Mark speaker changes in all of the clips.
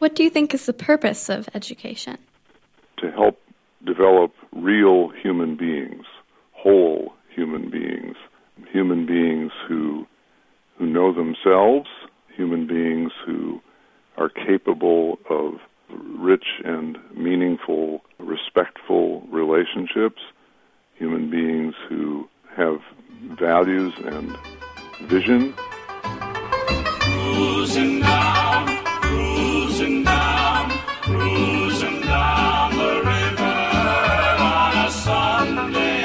Speaker 1: What do you think is the purpose of education?
Speaker 2: To help develop real human beings, whole human beings who know themselves, human beings who are capable of rich and meaningful, respectful relationships, human beings who have values and vision.
Speaker 3: Cruising down the river on a Sunday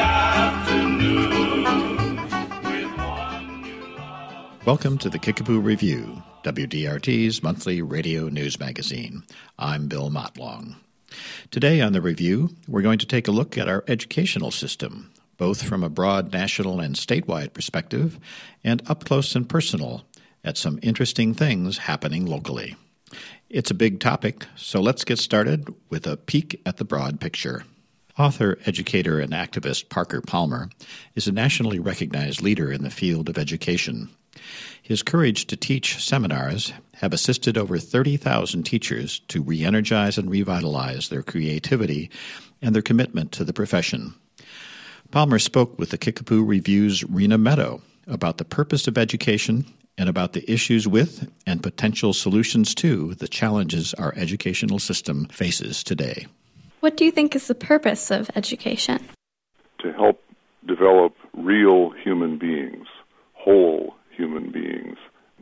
Speaker 3: afternoon with one you love.
Speaker 4: Welcome to the Kickapoo Review, WDRT's monthly radio news magazine. I'm Bill Motlong. Today on the review, we're going to take a look at our educational system, both from a broad national and statewide perspective and up close and personal at some interesting things happening locally. It's a big topic, so let's get started with a peek at the broad picture. Author, educator, and activist Parker Palmer is a nationally recognized leader in the field of education. His Courage to Teach seminars have assisted over 30,000 teachers to re-energize and revitalize their creativity and their commitment to the profession. Palmer spoke with the Kickapoo Review's Rena Meadow about the purpose of education and about the issues with and potential solutions to the challenges our educational system faces today.
Speaker 1: What do you think is the purpose of education?
Speaker 2: To help develop real human beings, whole human beings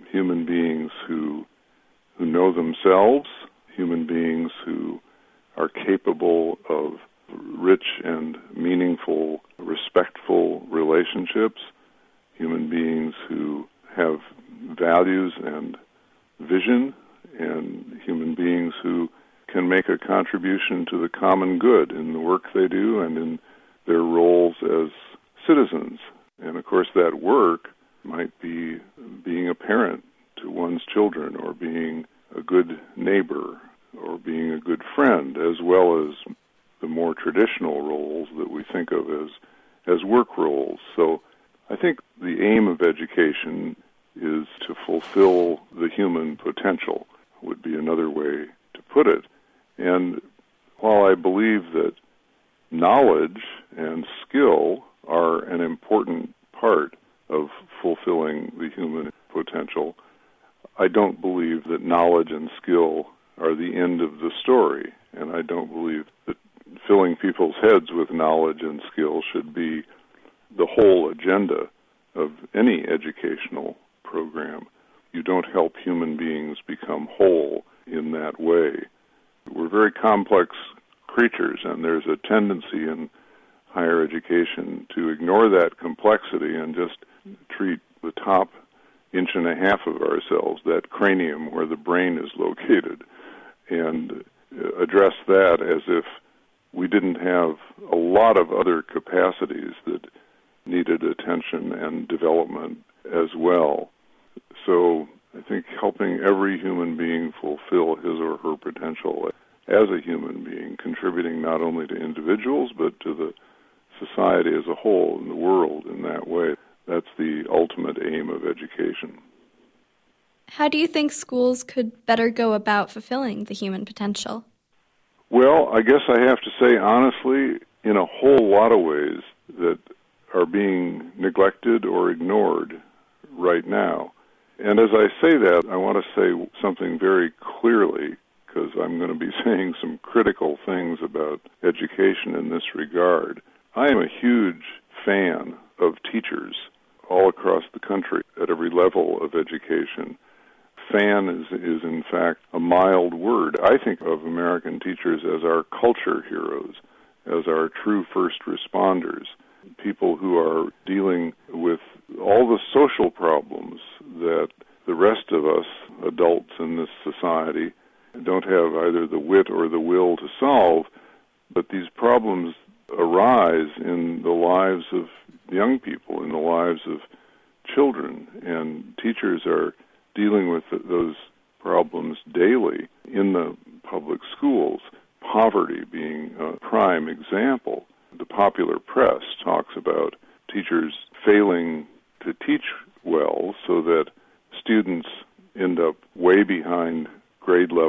Speaker 2: who know themselves, human beings who are capable of rich and meaningful, respectful relationships, human beings who have values and vision, and human beings who can make a contribution to the common good in the work they do and in their roles as citizens. And of course that work might be being a parent to one's children, or being a good neighbor, or being a good friend, as well as the more traditional roles that we think of as work roles. So I think the aim of education is to fulfill the human potential, would be another way to put it. And while I believe that knowledge and skill are an important part of fulfilling the human potential, I don't believe that knowledge and skill are the end of the story. And I don't believe that filling people's heads with knowledge and skill should be the whole agenda of any educational program. You don't help human beings become whole in that way. We're very complex creatures, and there's a tendency in higher education to ignore that complexity and just treat the top inch and a half of ourselves, that cranium where the brain is located, and address that as if we didn't have a lot of other capacities that needed attention and development as well. So I think helping every human being fulfill his or her potential as a human being, contributing not only to individuals but to the society as a whole and the world in that way, that's the ultimate aim of education.
Speaker 1: How do you think schools could better go about fulfilling the human potential?
Speaker 2: Well, I guess I have to say honestly, in a whole lot of ways that are being neglected or ignored right now. And as I say that, I want to say something very clearly, because I'm going to be saying some critical things about education in this regard. I am a huge fan of teachers all across the country at every level of education. Fan is in fact a mild word. I think of American teachers as our culture heroes, as our true first responders, people who are dealing with all the social problems that the rest of us, adults in this society, don't have either the wit or the will to solve, but these problems arise in the lives of young people, in the lives of children, and teachers are dealing with those problems daily in the public schools, poverty being a prime example. The popular press talks about teachers failing to teach well so that students end up way behind grade level,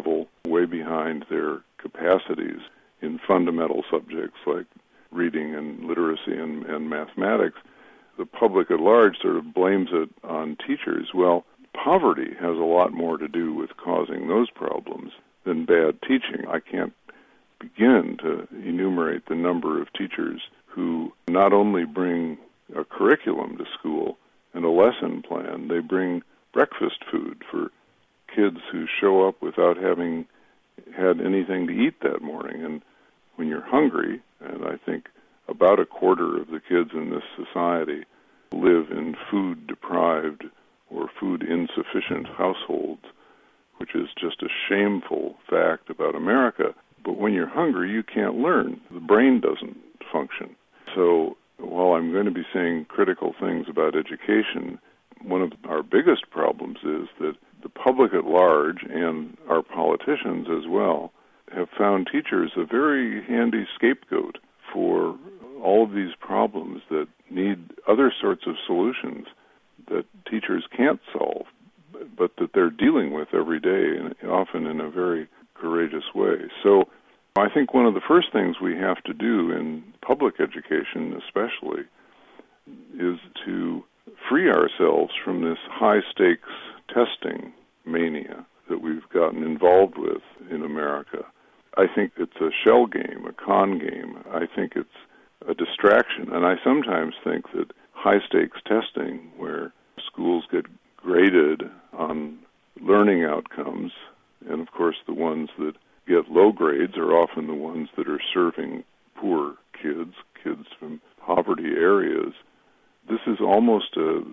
Speaker 2: way behind their capacities in fundamental subjects like reading and literacy and mathematics. The public at large sort of blames it on teachers. Well, poverty has a lot more to do with causing those problems than bad teaching. I can't begin to enumerate the number of teachers who not only bring a curriculum to school and a lesson plan, they bring breakfast food for kids who show up without having had anything to eat that morning. And when you're hungry, and I think about a quarter of the kids in this society live in food-deprived or food-insufficient households, which is just a shameful fact about America. But when you're hungry, you can't learn. The brain doesn't function. So while I'm going to be saying critical things about education, one of our biggest problems is that the public at large and our politicians as well have found teachers a very handy scapegoat for all of these problems that need other sorts of solutions that teachers can't solve, but that they're dealing with every day, and often in a very courageous way. So I think one of the first things we have to do in public education especially is to free ourselves from this high-stakes testing mania that we've gotten involved with in America. I think it's a shell game, a con game. I think it's a distraction. And I sometimes think that high-stakes testing, where schools get graded on learning outcomes, and of course the ones that get low grades are often the ones that are serving poor kids from poverty areas. This is almost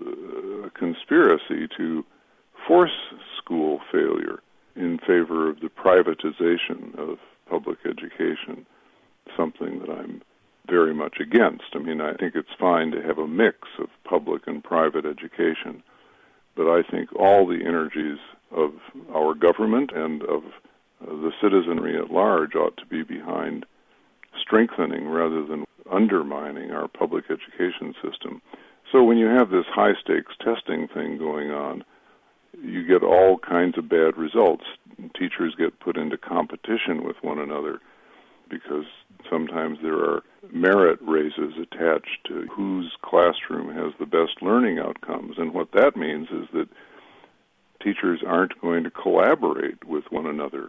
Speaker 2: a conspiracy to force school failure in favor of the privatization of public education, something that I'm very much against. I mean, I think it's fine to have a mix of public and private education, but I think all the energies of our government and of the citizenry at large ought to be behind strengthening rather than undermining our public education system. So when you have this high-stakes testing thing going on, you get all kinds of bad results. Teachers get put into competition with one another because sometimes there are merit raises attached to whose classroom has the best learning outcomes. And what that means is that teachers aren't going to collaborate with one another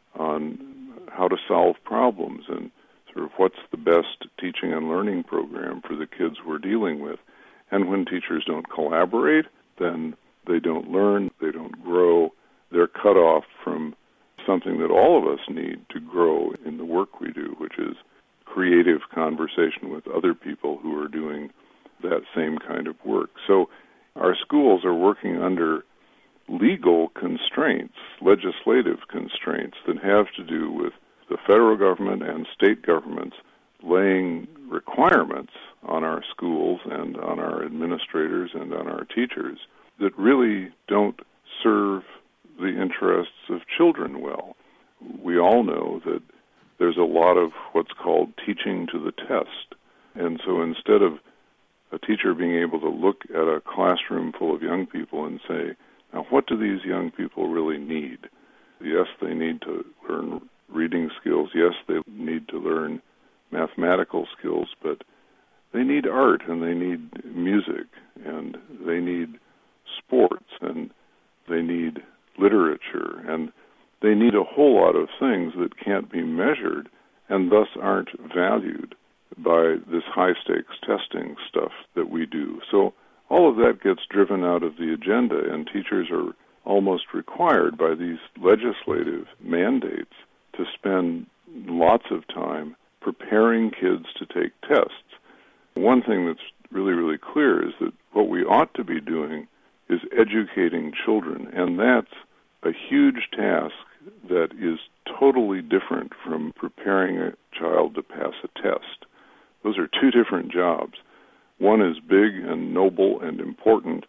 Speaker 2: on how to solve problems and sort of what's the best teaching and learning program for the kids we're dealing with. And when teachers don't collaborate, then they don't learn, they don't grow, they're cut off from something that all of us need to grow in the work we do, which is creative conversation with other people who are doing that same kind of work. So our schools are working under legal constraints, legislative constraints that have to do with the federal government and state governments laying requirements on our schools and on our administrators and on our teachers that really don't serve the interests of children well. We all know that there's a lot of what's called teaching to the test. And so instead of a teacher being able to look at a classroom full of young people and say, now what do these young people really need? Yes, they need to learn reading skills. Yes, they need to learn mathematical skills, but they need art and they need music and they need sports and they need literature and they need a whole lot of things that can't be measured and thus aren't valued by this high-stakes testing stuff that we do. So all of that gets driven out of the agenda, and teachers are almost required by these legislative mandates to spend lots of time preparing kids to take tests. One thing that's really, really clear is that what we ought to be doing is educating children, and that's a huge task that is totally different from preparing a child to pass a test. Those are two different jobs. One is big and noble and important,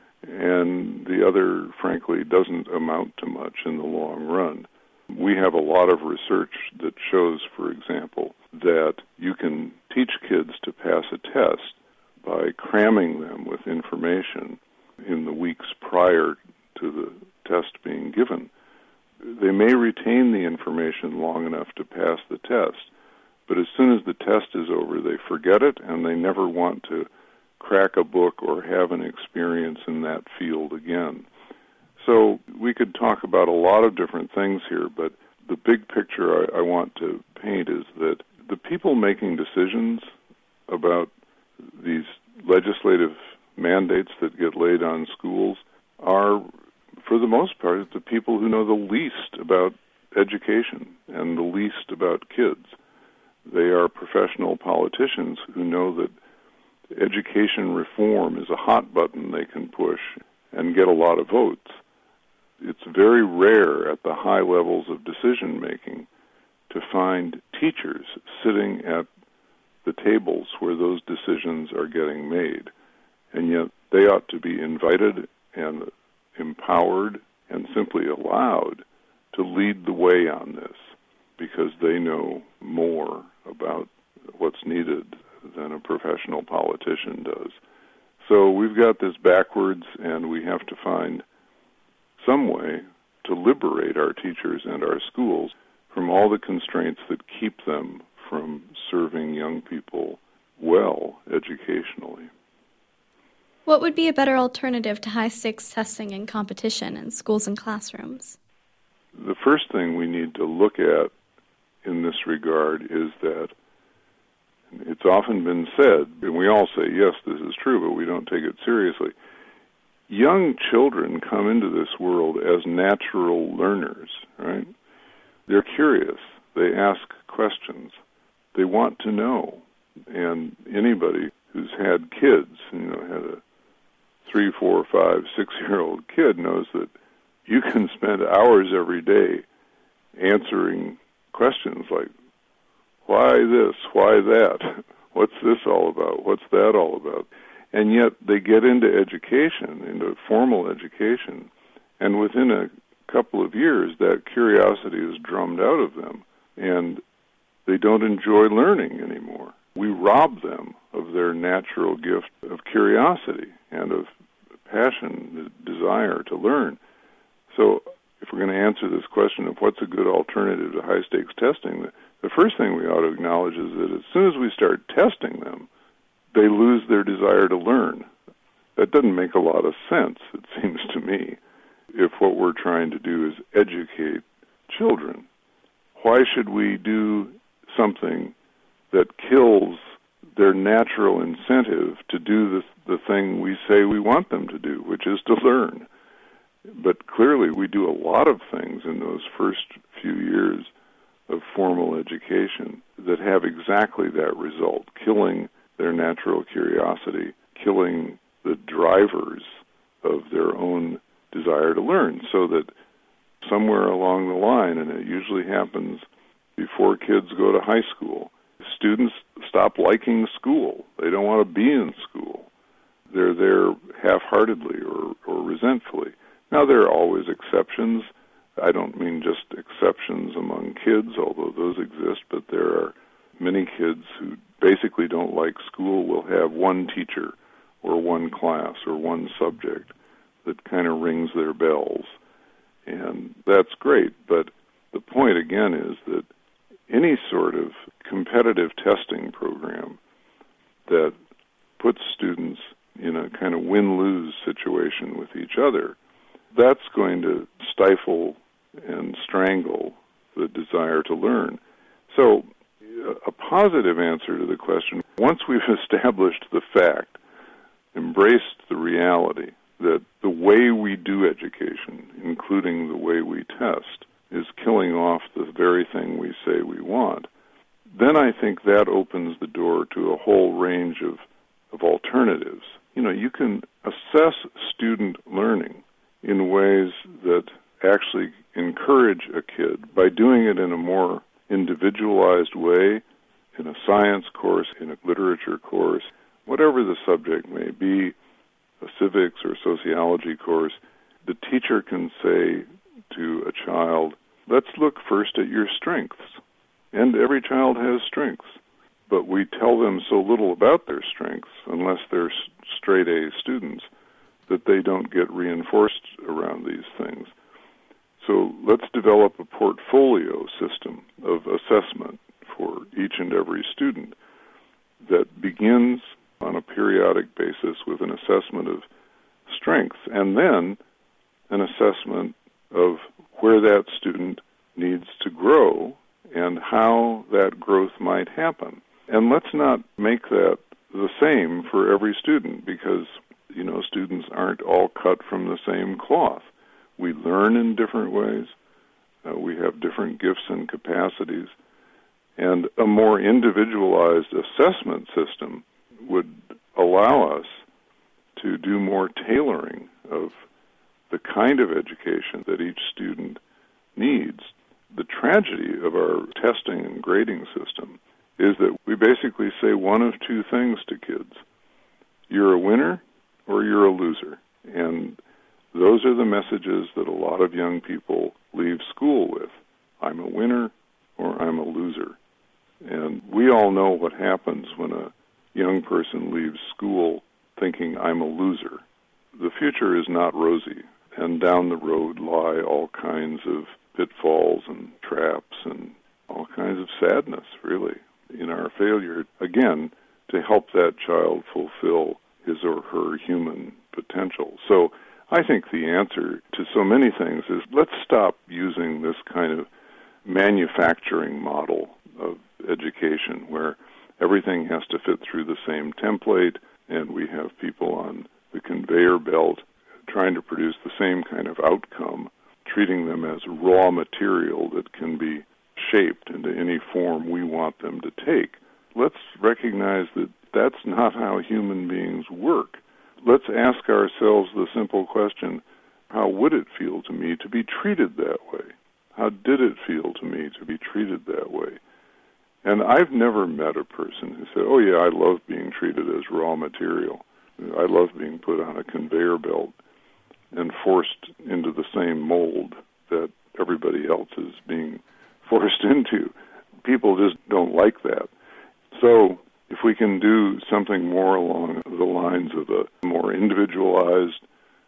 Speaker 2: and the other, frankly, doesn't amount to much in the long run. We have a lot of research that shows, for example, that you can teach kids to pass a test by cramming them with information in the weeks prior to the test being given. they may retain the information long enough to pass the test, but as soon as the test is over, they forget it and they never want to crack a book or have an experience in that field again. So we could talk about a lot of different things here, but the big picture I want to paint is that the people making decisions about these legislative mandates that get laid on schools are, for the most part, the people who know the least about education and the least about kids. They are professional politicians who know that education reform is a hot button they can push and get a lot of votes. It's very rare at the high levels of decision-making to find teachers sitting at the tables where those decisions are getting made. And yet they ought to be invited and empowered and simply allowed to lead the way on this because they know more about what's needed than a professional politician does. So we've got this backwards, and we have to find some way to liberate our teachers and our schools from all the constraints that keep them from serving young people well educationally.
Speaker 1: What would be a better alternative to high-stakes testing and competition in schools and classrooms?
Speaker 2: The first thing we need to look at in this regard is that it's often been said, and we all say, yes, this is true, but we don't take it seriously. Young children come into this world as natural learners, right? They're curious. They ask questions. They want to know. And anybody who's had kids, had a 3, 4, 5, 6-year-old kid knows that you can spend hours every day answering questions like, why this, why that, what's this all about, what's that all about? And yet they get into education, into formal education, and within a couple of years that curiosity is drummed out of them, and they don't enjoy learning anymore. We rob them of their natural gift of curiosity and of passion, the desire to learn. So if we're going to answer this question of what's a good alternative to high-stakes testing, the first thing we ought to acknowledge is that as soon as we start testing them, they lose their desire to learn. That doesn't make a lot of sense, it seems to me, if what we're trying to do is educate children. Why should we do something that kills their natural incentive to do the thing we say we want them to do, which is to learn? But clearly we do a lot of things in those first few years of formal education that have exactly that result, killing their natural curiosity, killing the drivers of their own desire to learn, so that somewhere along the line, and it usually happens before kids go to high school, students stop liking school. They don't want to be in school. They're there half-heartedly or resentfully. Now, there are always exceptions. I don't mean just exceptions among kids, although those exist, but there are many kids who basically don't like school, will have one teacher or one class or one subject that kind of rings their bells. And that's great, but the point again is that any sort of competitive testing program that puts students in a kind of win-lose situation with each other, that's going to stifle and strangle the desire to learn. So a positive answer to the question, once we've established the fact, embraced the reality that the way we do education, including the way we test, is killing off the very thing we say we want, then I think that opens the door to a whole range of alternatives. You can assess student learning in ways that actually encourage a kid by doing it in a more individualized way, in a science course, in a literature course, whatever the subject may be, a civics or sociology course. The teacher can say to a child, let's look first at your strengths. And every child has strengths, but we tell them so little about their strengths, unless they're straight-A students, that they don't get reinforced around these things. So let's develop a portfolio system of assessment for each and every student that begins on a periodic basis with an assessment of strengths and then an assessment of where that student needs to grow and how that growth might happen. And let's not make that the same for every student because, students aren't all cut from the same cloth. We learn in different ways. We have different gifts and capacities. And a more individualized assessment system would allow us to do more tailoring of the kind of education that each student needs. The tragedy of our testing and grading system is that we basically say one of two things to kids. You're a winner or you're a loser. And those are the messages that a lot of young people leave school with. I'm a winner or I'm a loser. And we all know what happens when a young person leaves school thinking I'm a loser. The future is not rosy, and down the road lie all kinds of pitfalls and traps and all kinds of sadness, really, in our failure, again, to help that child fulfill his or her human potential. So I think the answer to so many things is let's stop using this kind of manufacturing model of education where everything has to fit through the same template and we have people on the conveyor belt trying to produce the same kind of outcome, treating them as raw material that can be shaped into any form we want them to take. Let's recognize that that's not how human beings work. Let's ask ourselves the simple question, how would it feel to me to be treated that way? How did it feel to me to be treated that way? And I've never met a person who said, oh yeah, I love being treated as raw material. I love being put on a conveyor belt and forced into the same mold that everybody else is being forced into. People just don't like that. So if we can do something more along the lines of a more individualized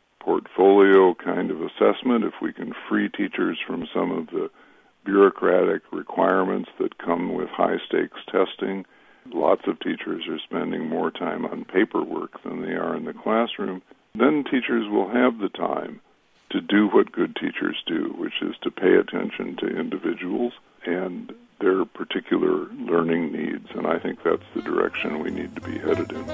Speaker 2: portfolio kind of assessment, if we can free teachers from some of the bureaucratic requirements that come with high-stakes testing. Lots of teachers are spending more time on paperwork than they are in the classroom. Then teachers will have the time to do what good teachers do, which is to pay attention to individuals and their particular learning needs. And I think that's the direction we need to be headed in.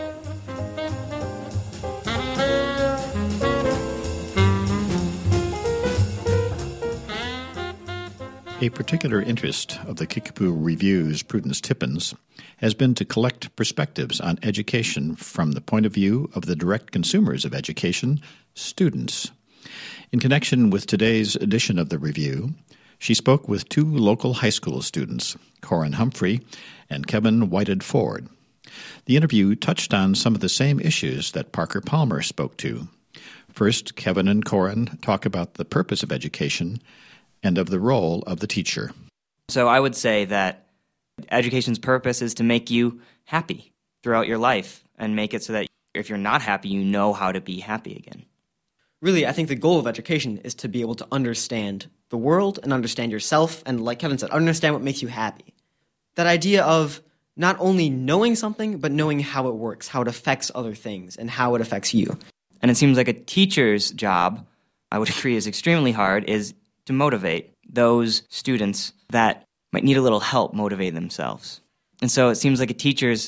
Speaker 4: A particular interest of the Kickapoo Review's Prudence Tippins has been to collect perspectives on education from the point of view of the direct consumers of education, students. In connection with today's edition of the Review, she spoke with two local high school students, Corin Humphrey and Kevin Whited Ford. The interview touched on some of the same issues that Parker Palmer spoke to. First, Kevin and Corin talk about the purpose of education and of the role of the teacher.
Speaker 5: So I would say that education's purpose is to make you happy throughout your life and make it so that if you're not happy, you know how to be happy again.
Speaker 6: Really, I think the goal of education is to be able to understand the world and understand yourself and, like Kevin said, understand what makes you happy. That idea of not only knowing something, but knowing how it works, how it affects other things, and how it affects you.
Speaker 5: And it seems like a teacher's job, I would agree is extremely hard, is to motivate those students that might need a little help motivate themselves. And so it seems like a teacher's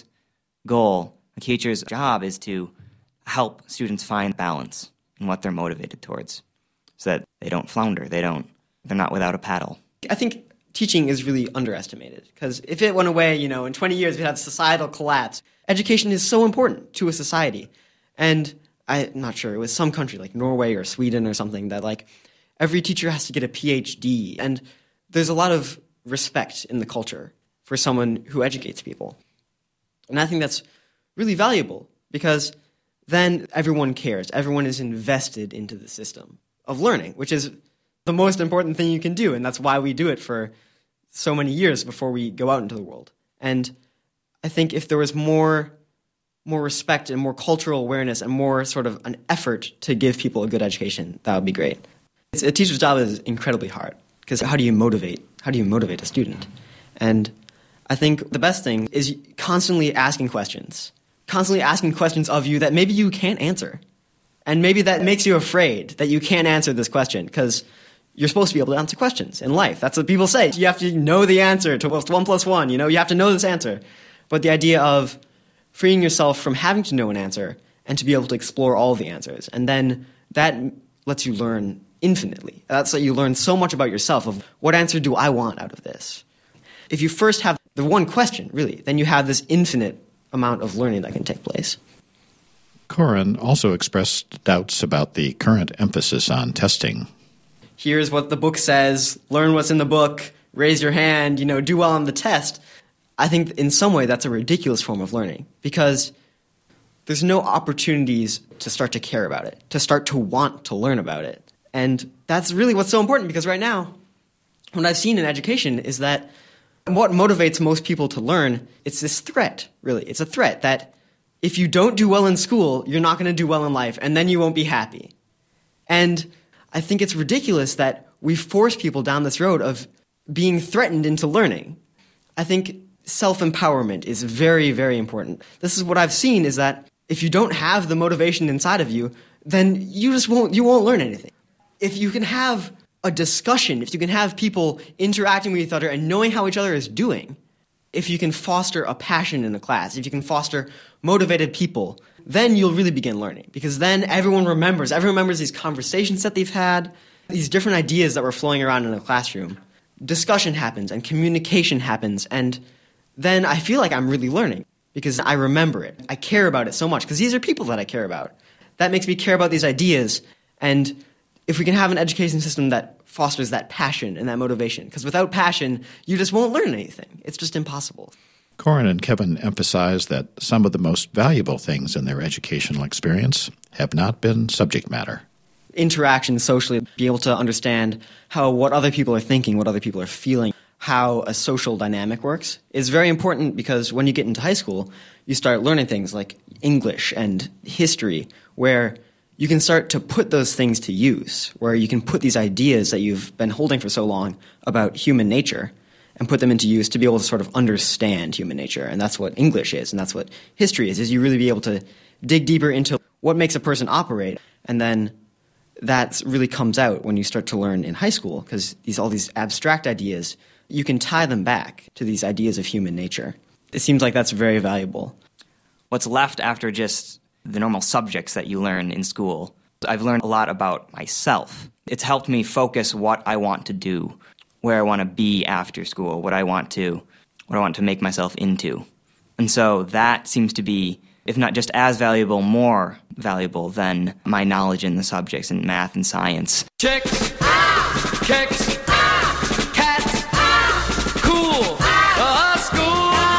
Speaker 5: goal, a teacher's job is to help students find balance in what they're motivated towards so that they don't flounder, they're not without a paddle.
Speaker 6: I think teaching is really underestimated because if it went away, in 20 years we'd have societal collapse. Education is so important to a society. And I'm not sure, it was some country like Norway or Sweden or something that every teacher has to get a PhD, and there's a lot of respect in the culture for someone who educates people. And I think that's really valuable because then everyone cares. Everyone is invested into the system of learning, which is the most important thing you can do, and that's why we do it for so many years before we go out into the world. And I think if there was more respect and more cultural awareness and more sort of an effort to give people a good education, that would be great. A teacher's job is incredibly hard because how do you motivate a student? And I think the best thing is constantly asking questions of you that maybe you can't answer. And maybe that makes you afraid that you can't answer this question because you're supposed to be able to answer questions in life. That's what people say. You have to know the answer to what's 1 + 1. You have to know this answer. But the idea of freeing yourself from having to know an answer and to be able to explore all the answers. And then that lets you learn infinitely. That's how you learn so much about yourself of what answer do I want out of this. If you first have the one question, really, then you have this infinite amount of learning that can take place.
Speaker 4: Corin also expressed doubts about the current emphasis on testing.
Speaker 6: Here's what the book says, learn what's in the book, raise your hand, do well on the test. I think in some way that's a ridiculous form of learning because there's no opportunities to start to care about it, to start to want to learn about it. And that's really what's so important because right now, what I've seen in education is that what motivates most people to learn, it's this threat, really. It's a threat that if you don't do well in school, you're not going to do well in life, and then you won't be happy. And I think it's ridiculous that we force people down this road of being threatened into learning. I think self-empowerment is very, very important. This is what I've seen is that if you don't have the motivation inside of you, then you won't learn anything. If you can have a discussion, if you can have people interacting with each other and knowing how each other is doing, if you can foster a passion in a class, if you can foster motivated people, then you'll really begin learning. Because then everyone remembers these conversations that they've had, these different ideas that were flowing around in a classroom. Discussion happens and communication happens, and then I feel like I'm really learning because I remember it. I care about it so much because these are people that I care about. That makes me care about these ideas, and if we can have an education system that fosters that passion and that motivation, because without passion, you just won't learn anything. It's just impossible.
Speaker 4: Corin and Kevin emphasize that some of the most valuable things in their educational experience have not been subject matter.
Speaker 6: Interaction socially, be able to understand what other people are thinking, what other people are feeling, how a social dynamic works is very important because when you get into high school, you start learning things like English and history, where you can start to put those things to use, where you can put these ideas that you've been holding for so long about human nature and put them into use to be able to sort of understand human nature. And that's what English is, and that's what history is you really be able to dig deeper into what makes a person operate. And then that really comes out when you start to learn in high school, because all these abstract ideas, you can tie them back to these ideas of human nature. It seems like that's very valuable.
Speaker 5: What's left after just the normal subjects that you learn in school, I've learned a lot about myself. It's helped me focus what I want to do, where I want to be after school, what I want to make myself into. And so that seems to be, if not just as valuable, more valuable than my knowledge in the subjects in math and science.
Speaker 3: Chicks, kicks, cats, cool, school.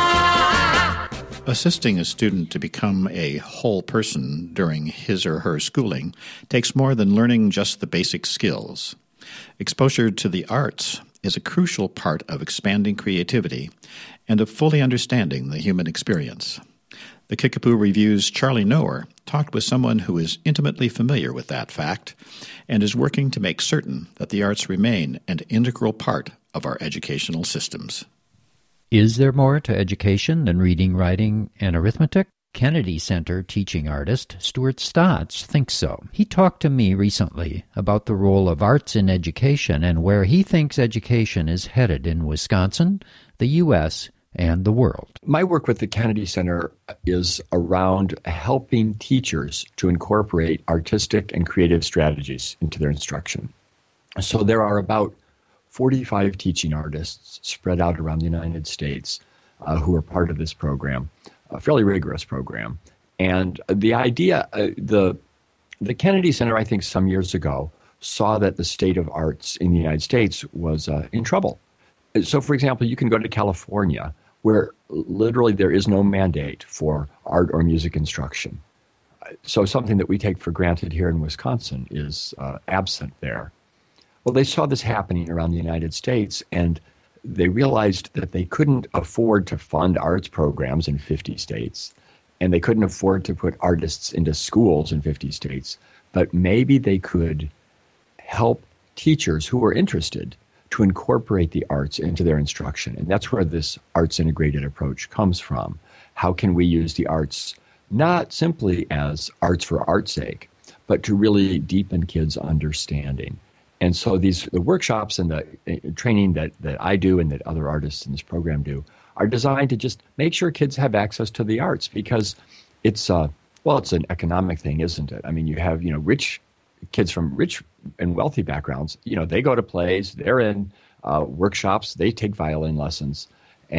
Speaker 4: Assisting a student to become a whole person during his or her schooling takes more than learning just the basic skills. Exposure to the arts is a crucial part of expanding creativity and of fully understanding the human experience. The Kickapoo Review's Charlie Noer talked with someone who is intimately familiar with that fact and is working to make certain that the arts remain an integral part of our educational systems.
Speaker 7: Is there more to education than reading, writing, and arithmetic? Kennedy Center teaching artist Stuart Stotts thinks so. He talked to me recently about the role of arts in education and where he thinks education is headed in Wisconsin, the U.S., and the world.
Speaker 8: My work with the Kennedy Center is around helping teachers to incorporate artistic and creative strategies into their instruction. So there are about 45 teaching artists spread out around the United States who are part of this program, a fairly rigorous program. And the idea, the Kennedy Center, I think some years ago, saw that the state of arts in the United States was in trouble. So, for example, you can go to California, where literally there is no mandate for art or music instruction. So something that we take for granted here in Wisconsin is absent there. Well, they saw this happening around the United States, and they realized that they couldn't afford to fund arts programs in 50 states, and they couldn't afford to put artists into schools in 50 states, but maybe they could help teachers who are interested to incorporate the arts into their instruction. And that's where this arts integrated approach comes from. How can we use the arts not simply as arts for art's sake, but to really deepen kids' understanding? And so the workshops and the training that I do and that other artists in this program do are designed to just make sure kids have access to the arts, because it's an economic thing, isn't it? I mean, you have, rich kids from rich and wealthy backgrounds, they go to plays, they're in workshops, they take violin lessons,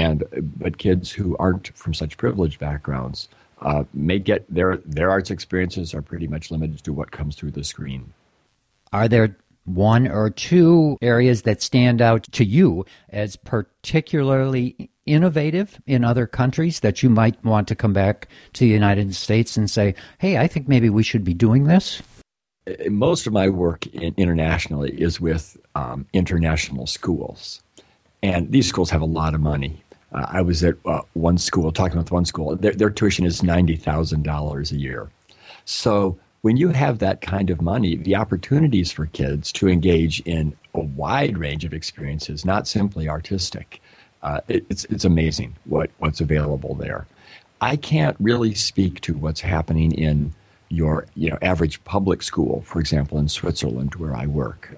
Speaker 8: but kids who aren't from such privileged backgrounds may get their arts experiences are pretty much limited to what comes through the screen.
Speaker 7: Are there one or two areas that stand out to you as particularly innovative in other countries that you might want to come back to the United States and say, hey, I think maybe we should be doing this?
Speaker 8: Most of my work internationally is with international schools. And these schools have a lot of money. I was at one school, talking with one school, their tuition is $90,000 a year. So when you have that kind of money, the opportunities for kids to engage in a wide range of experiences, not simply artistic, it's amazing what's available there. I can't really speak to what's happening in your average public school, for example, in Switzerland, where I work.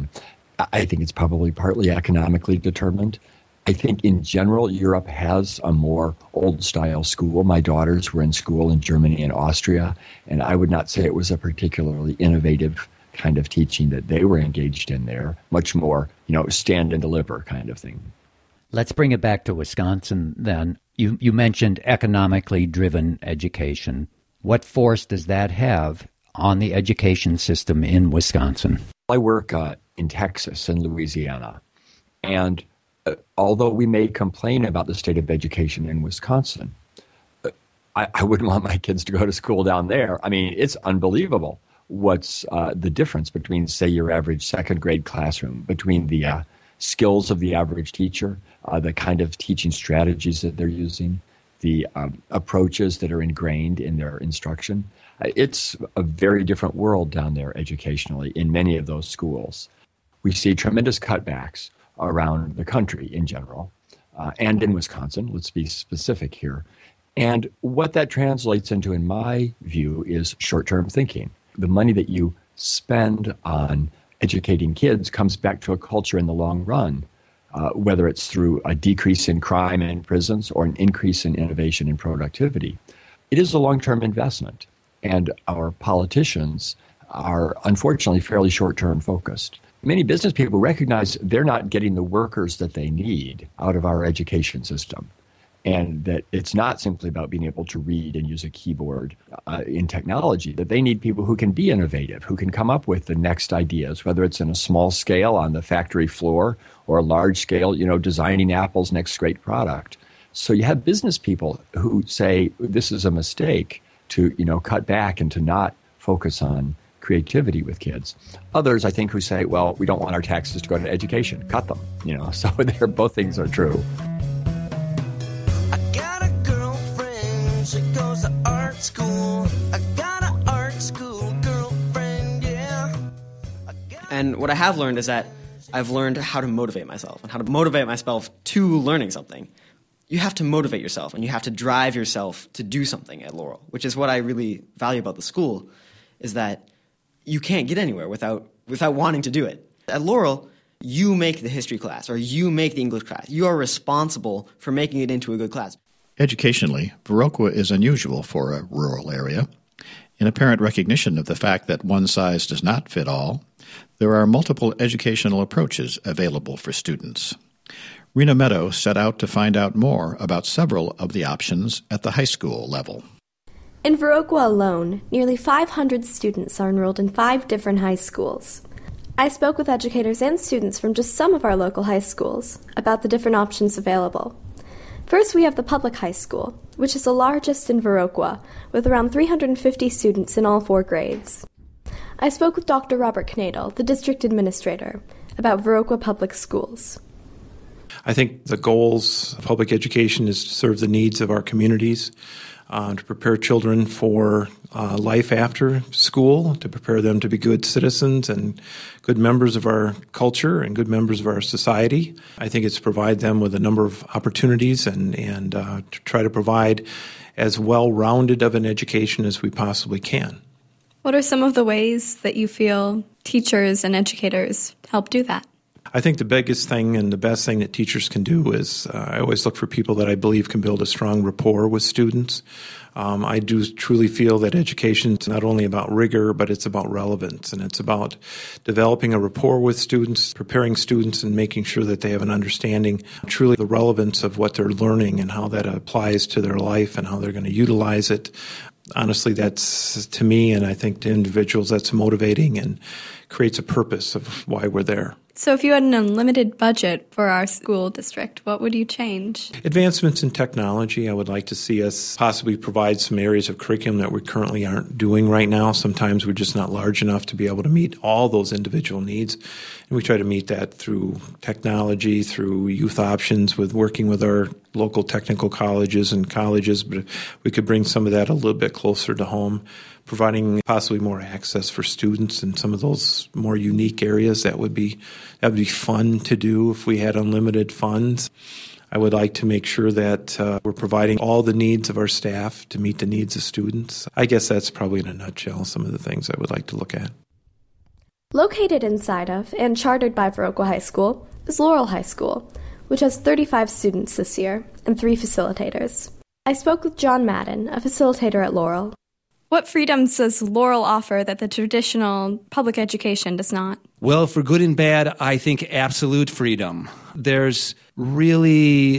Speaker 8: I think it's probably partly economically determined. I think in general, Europe has a more old-style school. My daughters were in school in Germany and Austria, and I would not say it was a particularly innovative kind of teaching that they were engaged in there. Much more, stand and deliver kind of thing.
Speaker 7: Let's bring it back to Wisconsin then. You mentioned economically driven education. What force does that have on the education system in Wisconsin? I
Speaker 8: work in Texas and Louisiana, and although we may complain about the state of education in Wisconsin, I wouldn't want my kids to go to school down there. I mean, it's unbelievable what's the difference between, say, your average second grade classroom, between the skills of the average teacher, the kind of teaching strategies that they're using, the approaches that are ingrained in their instruction. It's a very different world down there educationally in many of those schools. We see tremendous cutbacks around the country in general, and in Wisconsin, let's be specific here. And what that translates into, in my view, is short-term thinking. The money that you spend on educating kids comes back to a culture in the long run, whether it's through a decrease in crime in prisons or an increase in innovation and productivity. It is a long-term investment, and our politicians are unfortunately fairly short-term focused. Many business people recognize they're not getting the workers that they need out of our education system, and that it's not simply about being able to read and use a keyboard in technology, that they need people who can be innovative, who can come up with the next ideas, whether it's in a small scale on the factory floor or a large scale, designing Apple's next great product. So you have business people who say this is a mistake to, cut back and to not focus on creativity with kids. Others, I think, who say, well, we don't want our taxes to go to education. Cut them. So both things are true.
Speaker 9: I got a girlfriend, she goes to art school. I got an art school girlfriend, yeah.
Speaker 6: And what I have learned is that I've learned how to motivate myself and how to motivate myself to learning something. You have to motivate yourself and you have to drive yourself to do something at Laurel, which is what I really value about the school, is that you can't get anywhere without wanting to do it. At Laurel, you make the history class or you make the English class. You are responsible for making it into a good class.
Speaker 4: Educationally, Viroqua is unusual for a rural area. In apparent recognition of the fact that one size does not fit all, there are multiple educational approaches available for students. Rena Meadow set out to find out more about several of the options at the high school level.
Speaker 10: In Viroqua alone, nearly 500 students are enrolled in 5 different high schools. I spoke with educators and students from just some of our local high schools about the different options available. First, we have the public high school, which is the largest in Viroqua, with around 350 students in all 4 grades. I spoke with Dr. Robert Knadel, the district administrator, about Viroqua Public Schools.
Speaker 11: I think the goals of public education is to serve the needs of our communities, to prepare children for life after school, to prepare them to be good citizens and good members of our culture and good members of our society. I think it's to provide them with a number of opportunities and to try to provide as well-rounded of an education as we possibly can.
Speaker 1: What are some of the ways that you feel teachers and educators help do that?
Speaker 11: I think the biggest thing and the best thing that teachers can do is I always look for people that I believe can build a strong rapport with students. I do truly feel that education is not only about rigor, but it's about relevance, and it's about developing a rapport with students, preparing students, and making sure that they have an understanding truly the relevance of what they're learning and how that applies to their life and how they're going to utilize it. Honestly, that's, to me, and I think to individuals, that's motivating and creates a purpose of why we're there.
Speaker 1: So if you had an unlimited budget for our school district, what would you change?
Speaker 11: Advancements in technology. I would like to see us possibly provide some areas of curriculum that we currently aren't doing right now. Sometimes we're just not large enough to be able to meet all those individual needs. And we try to meet that through technology, through youth options, with working with our local technical colleges and colleges. But we could bring some of that a little bit closer to home, providing possibly more access for students in some of those more unique areas. That would be fun to do if we had unlimited funds. I would like to make sure that we're providing all the needs of our staff to meet the needs of students. I guess that's probably in a nutshell some of the things I would like to look at.
Speaker 10: Located inside of and chartered by Viroqua High School is Laurel High School, which has 35 students this year and 3 facilitators. I spoke with John Madden, a facilitator at Laurel.
Speaker 1: What freedoms does Laurel offer that the traditional public education does not?
Speaker 12: Well, for good and bad, I think absolute freedom. There's really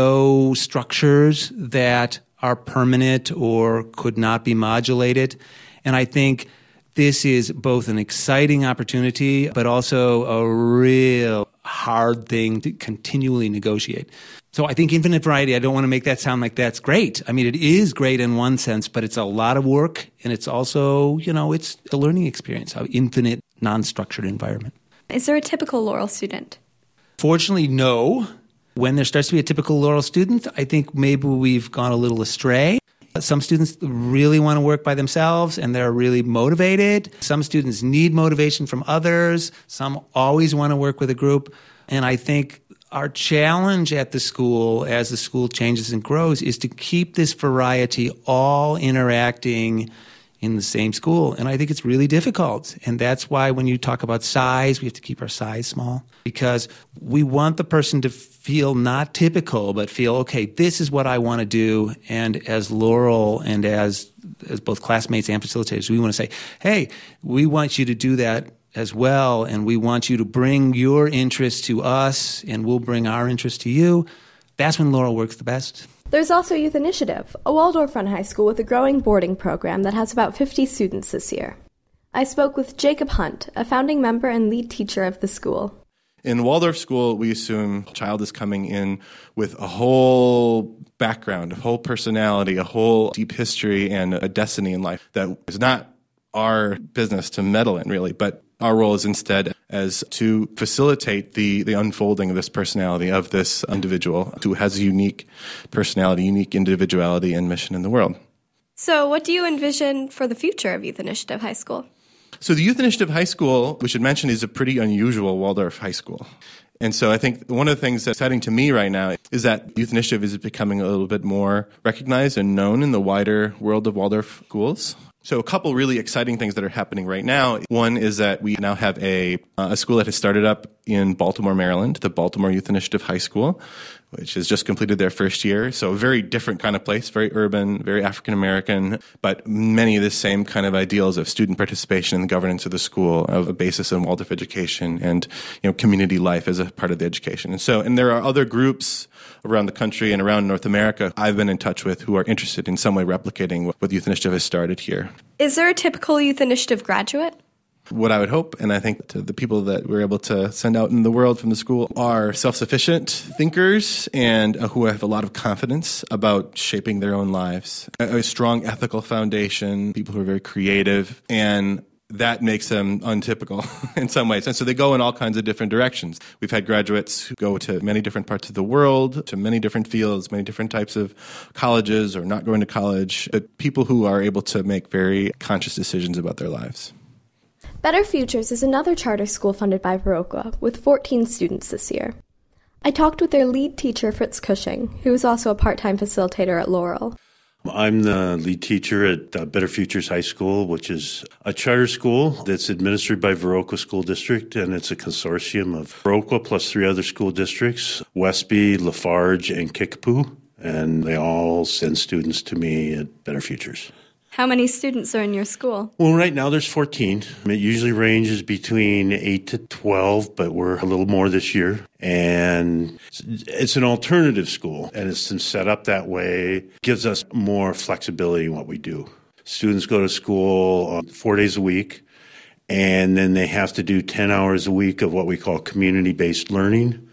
Speaker 12: no structures that are permanent or could not be modulated. And I think this is both an exciting opportunity, but also a real hard thing to continually negotiate. So I think infinite variety, I don't want to make that sound like that's great. I mean, it is great in one sense, but it's a lot of work, and it's also, it's a learning experience, an infinite, non-structured environment.
Speaker 1: Is there a typical Laurel student?
Speaker 12: Fortunately, no. When there starts to be a typical Laurel student, I think maybe we've gone a little astray. Some students really want to work by themselves, and they're really motivated. Some students need motivation from others. Some always want to work with a group. And I think our challenge at the school, as the school changes and grows, is to keep this variety all interacting in the same school. And I think it's really difficult. And that's why when you talk about size, we have to keep our size small, because we want the person to feel not typical, but feel, okay, this is what I want to do. And as Laurel and as both classmates and facilitators, we want to say, hey, we want you to do that as well, and we want you to bring your interest to us, and we'll bring our interest to you. That's when Laurel works the best.
Speaker 10: There's also Youth Initiative, a Waldorf-run high school with a growing boarding program that has about 50 students this year. I spoke with Jacob Hunt, a founding member and lead teacher of the school.
Speaker 13: In Waldorf school, we assume a child is coming in with a whole background, a whole personality, a whole deep history, and a destiny in life that is not our business to meddle in, really, but our role is instead as to facilitate the unfolding of this personality of this individual who has a unique personality, unique individuality and mission in the world.
Speaker 1: So what do you envision for the future of Youth Initiative High School?
Speaker 13: So the Youth Initiative High School, we should mention, is a pretty unusual Waldorf high school. And so I think one of the things that's exciting to me right now is that Youth Initiative is becoming a little bit more recognized and known in the wider world of Waldorf schools. So a couple really exciting things that are happening right now. One is that we now have a school that has started up in Baltimore, Maryland, the Baltimore Youth Initiative High School, which has just completed their first year. So a very different kind of place, very urban, very African-American, but many of the same kind of ideals of student participation in the governance of the school, of a basis in Waldorf education and, community life as a part of the education. And there are other groups around the country and around North America I've been in touch with who are interested in some way replicating what Youth Initiative has started here.
Speaker 1: Is there a typical Youth Initiative graduate?
Speaker 13: What I would hope, and I think the people that we're able to send out in the world from the school are self-sufficient thinkers and who have a lot of confidence about shaping their own lives. A strong ethical foundation, people who are very creative, and that makes them untypical in some ways. And so they go in all kinds of different directions. We've had graduates who go to many different parts of the world, to many different fields, many different types of colleges or not going to college, but people who are able to make very conscious decisions about their lives.
Speaker 10: Better Futures is another charter school funded by Viroqua, with 14 students this year. I talked with their lead teacher, Fritz Cushing, who is also a part-time facilitator at Laurel.
Speaker 14: I'm the lead teacher at Better Futures High School, which is a charter school that's administered by Viroqua School District, and it's a consortium of Viroqua plus 3 other school districts, Westby, Lafarge, and Kickapoo, and they all send students to me at Better Futures.
Speaker 1: How many students are in your school?
Speaker 14: Well, right now there's 14. It usually ranges between 8 to 12, but we're a little more this year. And it's an alternative school, and it's been set up that way. It gives us more flexibility in what we do. Students go to school 4 days a week, and then they have to do 10 hours a week of what we call community-based learning,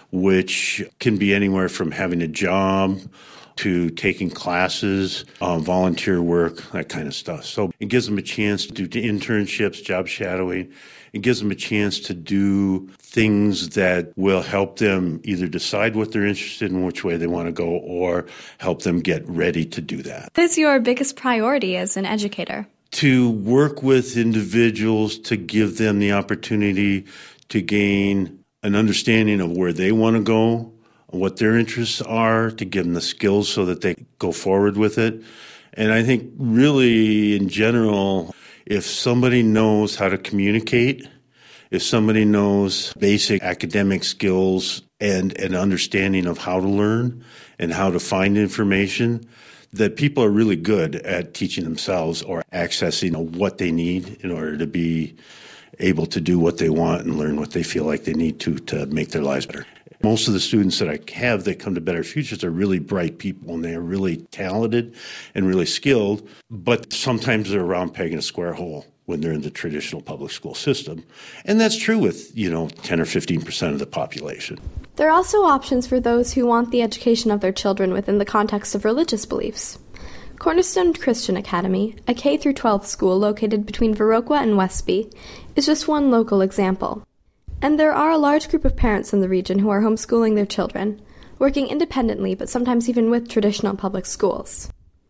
Speaker 14: which can be anywhere from having a job to taking classes, volunteer work, that kind of stuff. So it gives them a chance to do internships, job shadowing. It gives them a chance to do things that will help them either decide what they're interested in, which way they want to go, or help them get ready to do that.
Speaker 1: What is your biggest priority as an educator?
Speaker 14: To work with individuals to give them the opportunity to gain an understanding of where they want to go, what their interests are, to give them the skills so that they go forward with it. And I think really in general, if somebody knows how to communicate, if somebody knows basic academic skills and an understanding of how to learn and how to find information, that people are really good at teaching themselves or accessing what they need in order to be able to do what they want and learn what they feel like they need to make their lives better. Most of the students that I have that come to Better Futures are really bright people, and they are really talented and really skilled, but sometimes they're a round peg in a square hole when they're in the traditional public school system. And that's true with, 10 or 15% of the population.
Speaker 10: There are also options for those who want the education of their children within the context of religious beliefs. Cornerstone Christian Academy, a K-12 school located between Viroqua and Westby, is just one local example. And there are a large group of parents in the region who are homeschooling their children, working independently but sometimes even with traditional public schools.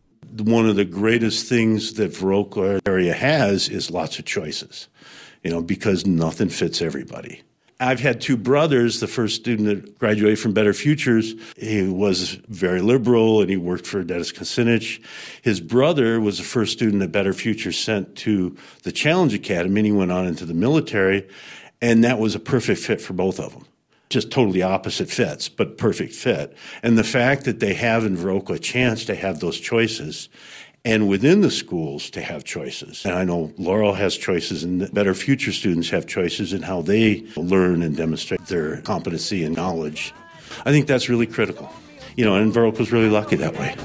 Speaker 14: One of the greatest things that Viroqua area has is lots of choices, because nothing fits everybody. I've had 2 brothers. The first student that graduated from Better Futures, he was very liberal and he worked for Dennis Kucinich. His brother was the first student that Better Futures sent to the Challenge Academy, and he went on into the military. And that was a perfect fit for both of them. Just totally opposite fits, but perfect fit. And the fact that they have in Viroqua a chance to have those choices, and within the schools to have choices. And I know Laurel has choices, and Better Future students have choices in how they learn and demonstrate their competency and knowledge. I think that's really critical. And Viroqua's really lucky that way.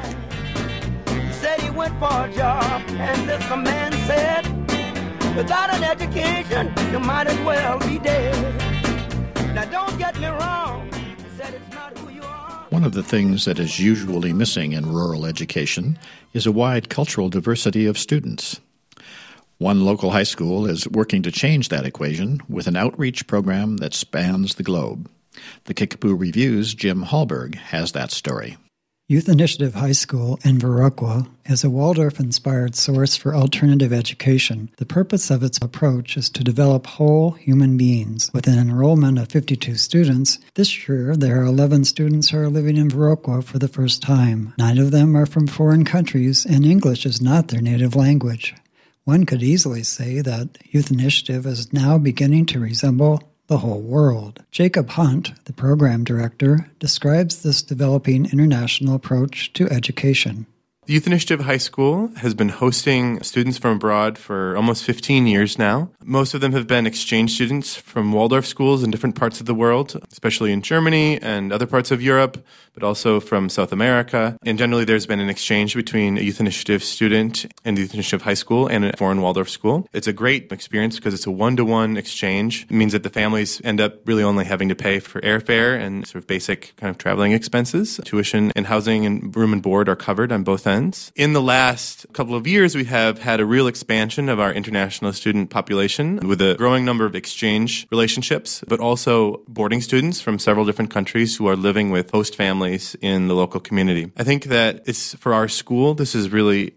Speaker 9: Said he went for a job, and this man said, without an education, you might as well be dead. Now don't get me wrong, he said it's not who you are.
Speaker 4: One of the things that is usually missing in rural education is a wide cultural diversity of students. One local high school is working to change that equation with an outreach program that spans the globe. The Kickapoo Review's Jim Hallberg has that story.
Speaker 15: Youth Initiative High School in Viroqua is a Waldorf-inspired source for alternative education. The purpose of its approach is to develop whole human beings. With an enrollment of 52 students, this year there are 11 students who are living in Viroqua for the first time. 9 of them are from foreign countries, and English is not their native language. One could easily say that Youth Initiative is now beginning to resemble the whole world. Jacob Hunt, the program director, describes this developing international approach to education.
Speaker 16: The Youth Initiative High School has been hosting students from abroad for almost 15 years now. Most of them have been exchange students from Waldorf schools in different parts of the world, especially in Germany and other parts of Europe, but also from South America. And generally there's been an exchange between a Youth Initiative student and the Youth Initiative High School and a foreign Waldorf school. It's a great experience because it's a one-to-one exchange. It means that the families end up really only having to pay for airfare and sort of basic kind of traveling expenses. Tuition and housing and room and board are covered on both ends. friends. In the last couple of years, we have had a real expansion of our international student population with a growing number of exchange relationships, but also boarding students from several different countries who are living with host families in the local community. I think that it's for our school, this is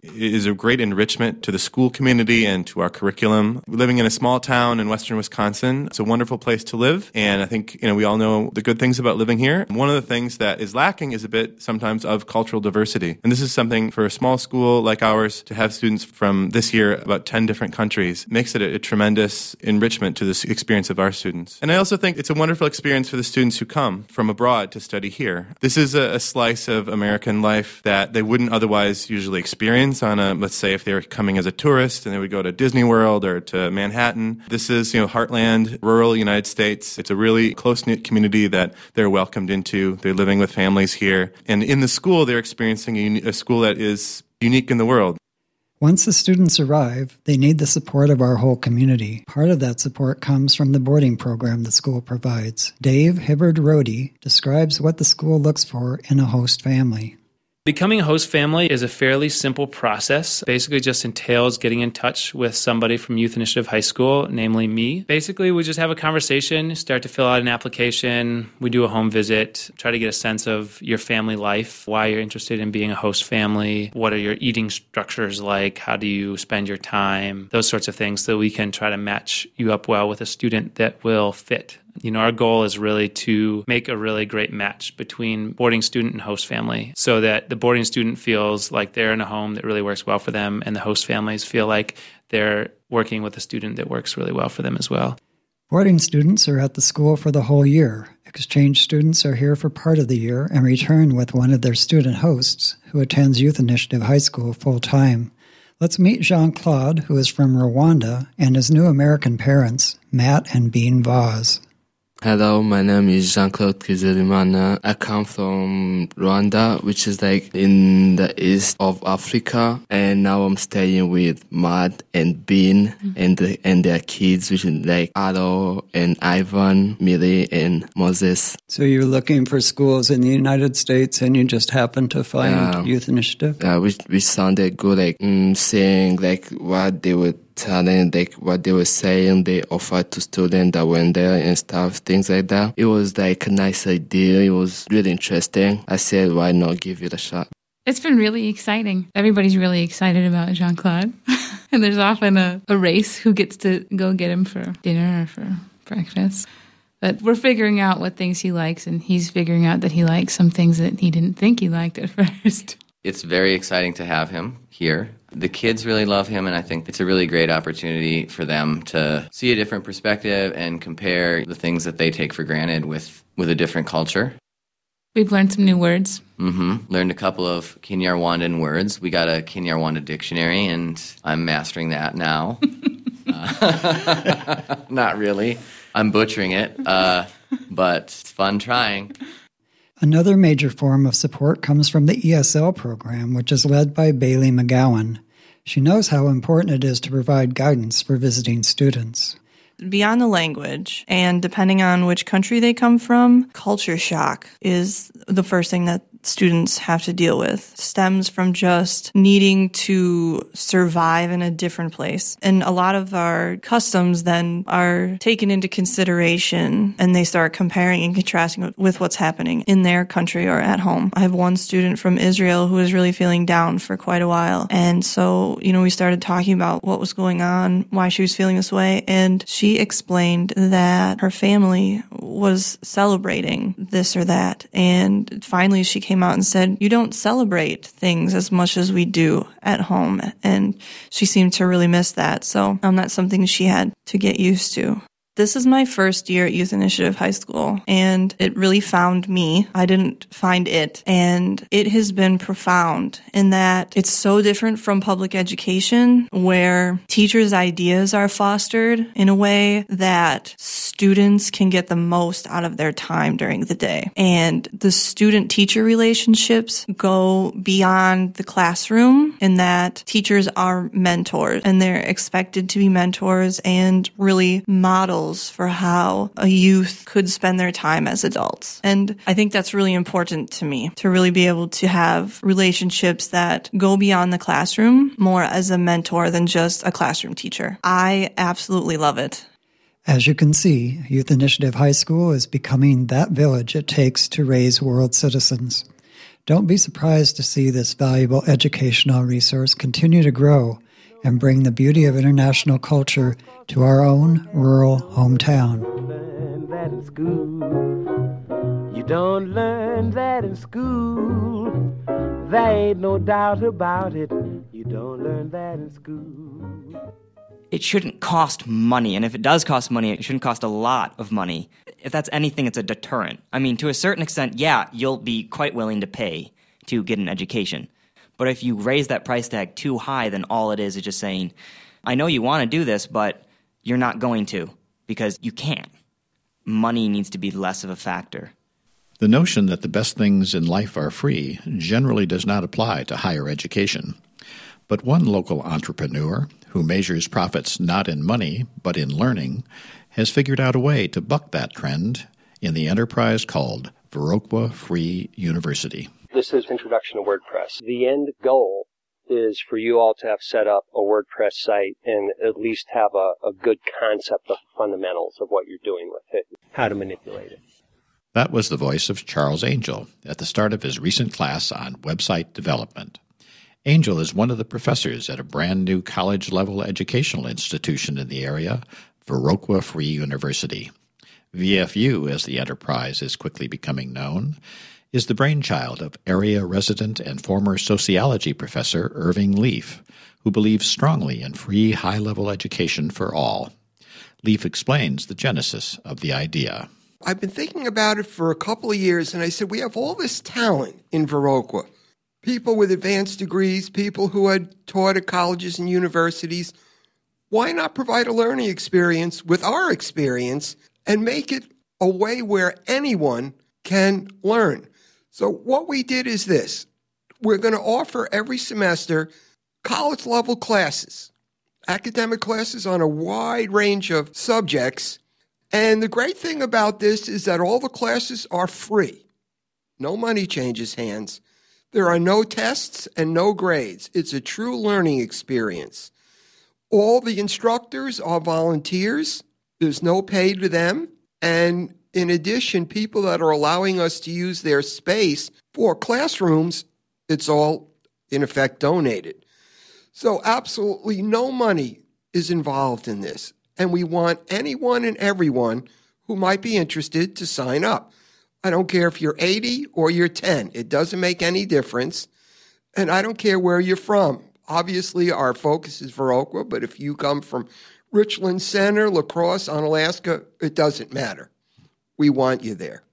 Speaker 16: a great enrichment to the school community and to our curriculum. Living in a small town in western Wisconsin, it's a wonderful place to live, and I think we all know the good things about living here. One of the things that is lacking is a bit sometimes of cultural diversity, and this is something for a small school like ours to have students from this year about 10 different countries makes it a tremendous enrichment to this experience of our students. And I also think it's a wonderful experience for the students who come from abroad to study here. This is a slice of American life that they wouldn't otherwise usually experience let's say if they were coming as a tourist and they would go to Disney World or to Manhattan. This is, heartland, rural United States. It's a really close-knit community that they're welcomed into. They're living with families here. And in the school, they're experiencing a school that is unique in the world.
Speaker 15: Once the students arrive, they need the support of our whole community. Part of that support comes from the boarding program the school provides. Dave Hibbard-Rohde describes what the school looks for in a host family.
Speaker 17: Becoming a host family is a fairly simple process. Basically just entails getting in touch with somebody from Youth Initiative High School, namely me. Basically, we just have a conversation, start to fill out an application. We do a home visit, try to get a sense of your family life, why you're interested in being a host family, what are your eating structures like, how do you spend your time, those sorts of things, so we can try to match you up well with a student that will fit. Our goal is really to make a really great match between boarding student and host family so that the boarding student feels like they're in a home that really works well for them, and the host families feel like they're working with a student that works really well for them as well.
Speaker 15: Boarding students are at the school for the whole year. Exchange students are here for part of the year and return with one of their student hosts who attends Youth Initiative High School full-time. Let's meet Jean-Claude, who is from Rwanda, and his new American parents, Matt and Bean Vaz.
Speaker 18: Hello, my name is Jean-Claude Kizerimana. I come from Rwanda, which is in the east of Africa, and now I'm staying with Matt and Bean and their kids, which is Ado and Ivan, Millie and Moses.
Speaker 15: So you're looking for schools in the United States, and you just happened to find Youth Initiative?
Speaker 18: Which sounded good, saying what they were telling, what they were saying, they offered to students that went there and stuff, things like that. It was a nice idea. It was really interesting. I said, why not give it a shot?
Speaker 19: It's been really exciting. Everybody's really excited about Jean-Claude. And there's often a race who gets to go get him for dinner or for breakfast. But we're figuring out what things he likes, and he's figuring out that he likes some things that he didn't think he liked at first.
Speaker 20: It's very exciting to have him here. The kids really love him, and I think it's a really great opportunity for them to see a different perspective and compare the things that they take for granted with a different culture.
Speaker 19: We've learned some new words.
Speaker 20: Learned a couple of Kinyarwandan words. We got a Kinyarwanda dictionary, and I'm mastering that now. Not really. I'm butchering it, but it's fun trying.
Speaker 15: Another major form of support comes from the ESL program, which is led by Bailey McGowan. She knows how important it is to provide guidance for visiting students.
Speaker 21: Beyond the language, and depending on which country they come from, culture shock is the first thing that students have to deal with. Stems from just needing to survive in a different place. And a lot of our customs then are taken into consideration, and they start comparing and contrasting with what's happening in their country or at home. I have one student from Israel who was really feeling down for quite a while. And so, we started talking about what was going on, why she was feeling this way. And she explained that her family was celebrating this or that. And finally she came out and said, you don't celebrate things as much as we do at home. And she seemed to really miss that. So that's something she had to get used to. This is my first year at Youth Initiative High School, and it really found me. I didn't find it, and it has been profound in that it's so different from public education, where teachers' ideas are fostered in a way that students can get the most out of their time during the day. And the student-teacher relationships go beyond the classroom in that teachers are mentors, and they're expected to be mentors and really model models for how a youth could spend their time as adults. And I think that's really important to me, to really be able to have relationships that go beyond the classroom, more as a mentor than just a classroom teacher. I absolutely love it.
Speaker 15: As you can see, Youth Initiative High School is becoming that village it takes to raise world citizens. Don't be surprised to see this valuable educational resource continue to grow and bring the beauty of international culture to our own rural hometown.
Speaker 9: You don't learn that in school. There ain't no doubt about it. You don't learn that in school.
Speaker 5: It shouldn't cost money, and if it does cost money, it shouldn't cost a lot of money. If that's anything, it's a deterrent. I mean, to a certain extent, yeah, you'll be quite willing to pay to get an education. But if you raise that price tag too high, then all it is just saying, I know you want to do this, but you're not going to because you can't. Money needs to be less of a factor.
Speaker 4: The notion that the best things in life are free generally does not apply to higher education. But one local entrepreneur, who measures profits not in money but in learning, has figured out a way to buck that trend in the enterprise called Viroqua Free University.
Speaker 2: This is Introduction to WordPress. The end goal is for you all to have set up a WordPress site and at least have a good concept of the fundamentals of what you're doing with it, how to manipulate it.
Speaker 4: That was the voice of Charles Angel at the start of his recent class on website development. Angel is one of the professors at a brand new college-level educational institution in the area, Viroqua Free University. VFU, as the enterprise is quickly becoming known, is the brainchild of area resident and former sociology professor Irving Leaf, who believes strongly in free high-level education for all. Leaf explains the genesis of the idea.
Speaker 22: I've been thinking about it for a couple of years, and I said, we have all this talent in Viroqua. People with advanced degrees, people who had taught at colleges and universities. Why not provide a learning experience with our experience and make it a way where anyone can learn? So what we did is this. We're going to offer every semester college-level classes, academic classes on a wide range of subjects. And the great thing about this is that all the classes are free. No money changes hands. There are no tests and no grades. It's a true learning experience. All the instructors are volunteers. There's no pay to them. And in addition, people that are allowing us to use their space for classrooms, it's all, in effect, donated. So absolutely no money is involved in this. And we want anyone and everyone who might be interested to sign up. I don't care if you're 80 or you're 10. It doesn't make any difference. And I don't care where you're from. Obviously, our focus is Viroqua, but if you come from Richland Center, La Crosse, Onalaska, it doesn't matter. We want you there.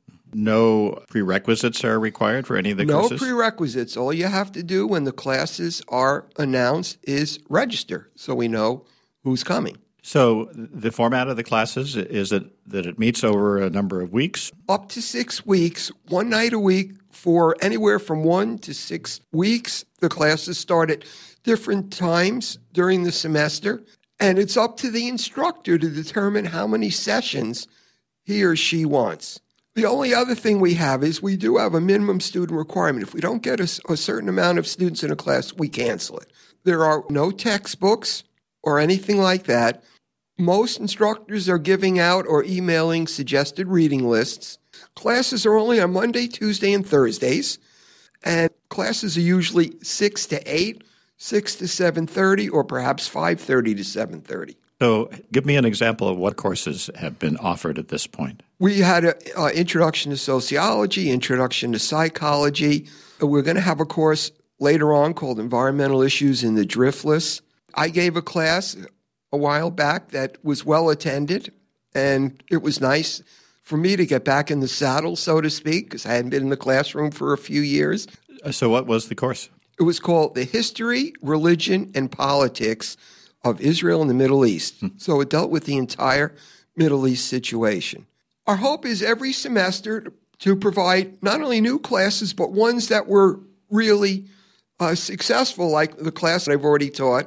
Speaker 4: No prerequisites are required for any of the courses?
Speaker 22: No prerequisites. All you have to do when the classes are announced is register so we know who's coming.
Speaker 4: So the format of the classes, is it that it meets over a number of weeks?
Speaker 22: Up to 6 weeks, one night a week for anywhere from 1 to 6 weeks. The classes start at different times during the semester, and it's up to the instructor to determine how many sessions he or she wants. The only other thing we have is we do have a minimum student requirement. If we don't get a certain amount of students in a class, we cancel it. There are no textbooks or anything like that. Most instructors are giving out or emailing suggested reading lists. Classes are only on Monday, Tuesday, and Thursdays. And classes are usually 6 to 8, 6 to 7:30, or perhaps 5:30 to 7:30.
Speaker 4: So give me an example of what courses have been offered at this point.
Speaker 22: We had an introduction to sociology, introduction to psychology. We're going to have a course later on called Environmental Issues in the Driftless. I gave a class a while back that was well attended, and it was nice for me to get back in the saddle, so to speak, because I hadn't been in the classroom for a few years.
Speaker 4: So what was the course?
Speaker 22: It was called The History, Religion, and Politics of Israel and the Middle East. So it dealt with the entire Middle East situation. Our hope is every semester to provide not only new classes, but ones that were really successful, like the class that I've already taught,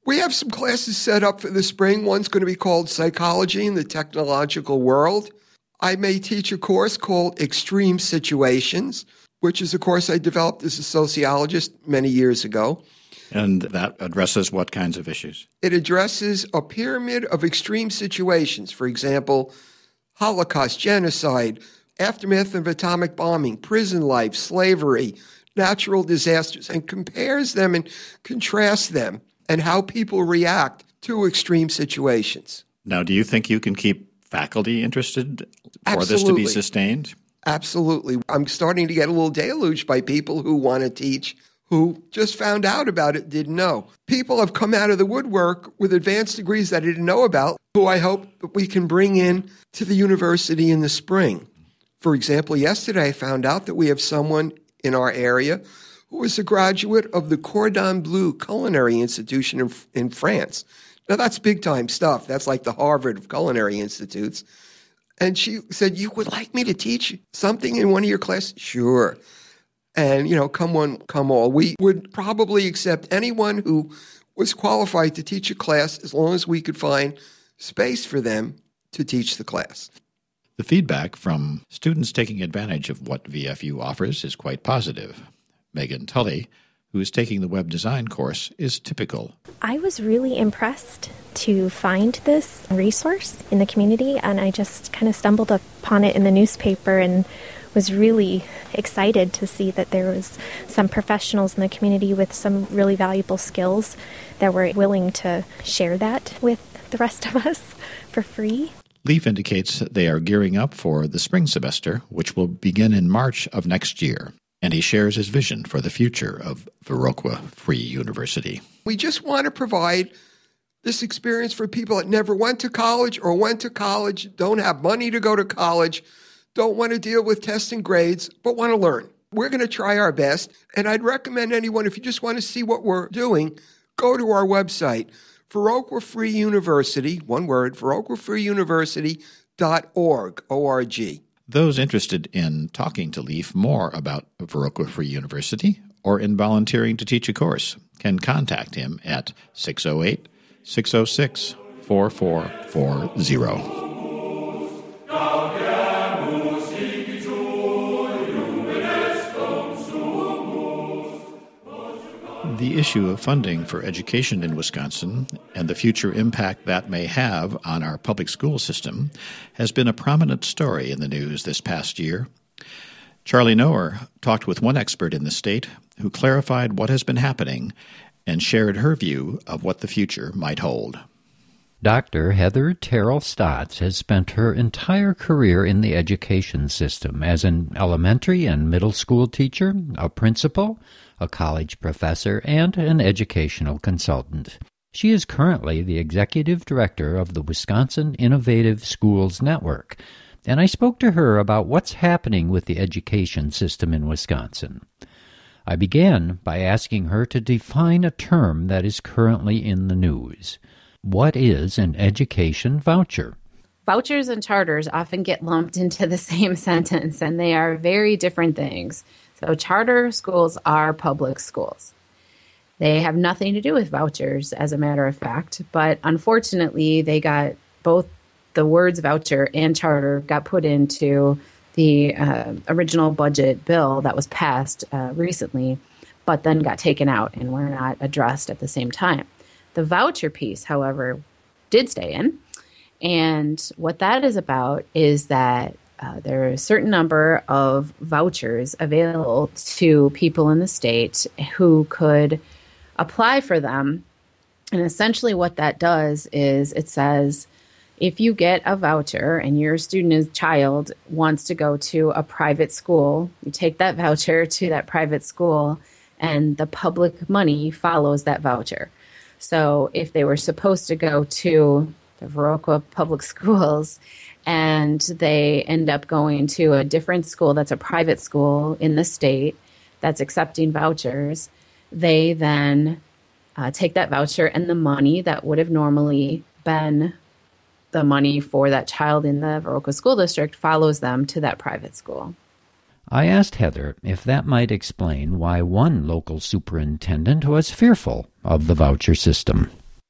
Speaker 22: We have some classes set up for the spring. One's going to be called Psychology in the Technological World. I may teach a course called Extreme Situations, which is a course I developed as a sociologist many years ago.
Speaker 4: And that addresses what kinds of issues?
Speaker 22: It addresses a pyramid of extreme situations. For example, Holocaust, genocide, aftermath of atomic bombing, prison life, slavery, natural disasters, and compares them and contrasts them and how people react to extreme situations.
Speaker 4: Now, do you think you can keep faculty interested for
Speaker 22: Absolutely.
Speaker 4: this to be sustained?
Speaker 22: Absolutely. I'm starting to get a little deluged by people who want to teach, who just found out about it, didn't know. People have come out of the woodwork with advanced degrees that I didn't know about, who I hope that we can bring in to the university in the spring. For example, yesterday I found out that we have someone in our area who was a graduate of the Cordon Bleu Culinary Institution in France. Now, that's big-time stuff. That's like the Harvard of culinary institutes. And she said, "You would like me to teach something in one of your classes?" Sure. And, come one, come all. We would probably accept anyone who was qualified to teach a class as long as we could find space for them to teach the class.
Speaker 4: The feedback from students taking advantage of what VFU offers is quite positive. Megan Tully, who is taking the web design course, is typical.
Speaker 3: I was really impressed to find this resource in the community, and I just kind of stumbled upon it in the newspaper and was really excited to see that there was some professionals in the community with some really valuable skills that were willing to share that with the rest of us for free.
Speaker 4: Leaf indicates that they are gearing up for the spring semester, which will begin in March of next year. And he shares his vision for the future of Viroqua Free University.
Speaker 22: We just want to provide this experience for people that never went to college or went to college, don't have money to go to college, don't want to deal with tests and grades, but want to learn. We're going to try our best, and I'd recommend anyone, if you just want to see what we're doing, go to our website, Viroqua Free University, one word, viroquafreeuniversity.org, O-R-G.
Speaker 4: Those interested in talking to Leaf more about Viroqua Free University or in volunteering to teach a course can contact him at 608-606-4440. The issue of funding for education in Wisconsin and the future impact that may have on our public school system has been a prominent story in the news this past year. Charlie Noer talked with one expert in the state who clarified what has been happening and shared her view of what the future might hold.
Speaker 7: Dr. Heather Terrell Stotts has spent her entire career in the education system as an elementary and middle school teacher, a principal, a college professor, and an educational consultant. She is currently the executive director of the Wisconsin Innovative Schools Network, and I spoke to her about what's happening with the education system in Wisconsin. I began by asking her to define a term that is currently in the news. What is an education voucher?
Speaker 23: Vouchers and charters often get lumped into the same sentence, and they are very different things. So charter schools are public schools. They have nothing to do with vouchers, as a matter of fact, but unfortunately they got both the words voucher and charter got put into the original budget bill that was passed recently, but then got taken out and were not addressed at the same time. The voucher piece, however, did stay in. And what that is about is that there are a certain number of vouchers available to people in the state who could apply for them. And essentially what that does is it says, if you get a voucher and your child wants to go to a private school, you take that voucher to that private school and the public money follows that voucher. So if they were supposed to go to the Viroqua Public Schools and they end up going to a different school that's a private school in the state that's accepting vouchers, they then take that voucher and the money that would have normally been the money for that child in the Viroqua School District follows them to that private school.
Speaker 7: I asked Heather if that might explain why one local superintendent was fearful of the voucher system.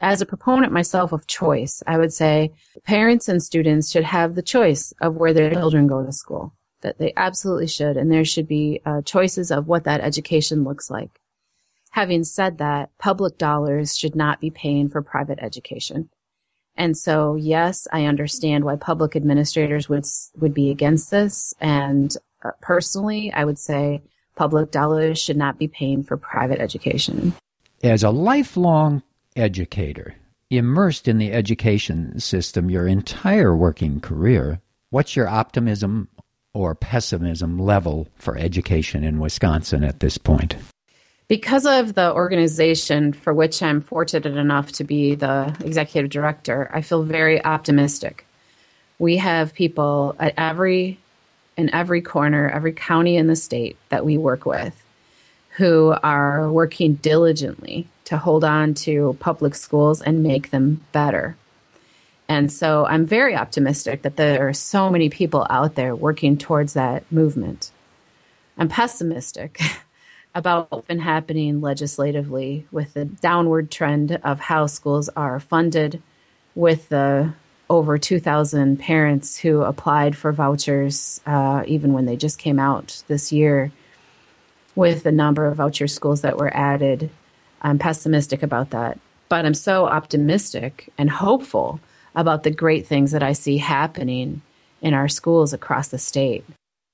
Speaker 23: As a proponent myself of choice, I would say parents and students should have the choice of where their children go to school, that they absolutely should, and there should be choices of what that education looks like. Having said that, public dollars should not be paying for private education. And so, yes, I understand why public administrators would be against this, and personally, I would say public dollars should not be paying for private education.
Speaker 7: As a lifelong educator, immersed in the education system your entire working career, what's your optimism or pessimism level for education in Wisconsin at this point?
Speaker 23: Because of the organization for which I'm fortunate enough to be the executive director, I feel very optimistic. We have people at every corner, every county in the state that we work with who are working diligently to hold on to public schools and make them better. And so I'm very optimistic that there are so many people out there working towards that movement. I'm pessimistic about what's been happening legislatively with the downward trend of how schools are funded, with the over 2,000 parents who applied for vouchers even when they just came out this year, with the number of voucher schools that were added. I'm pessimistic about that. But I'm so optimistic and hopeful about the great things that I see happening in our schools across the state.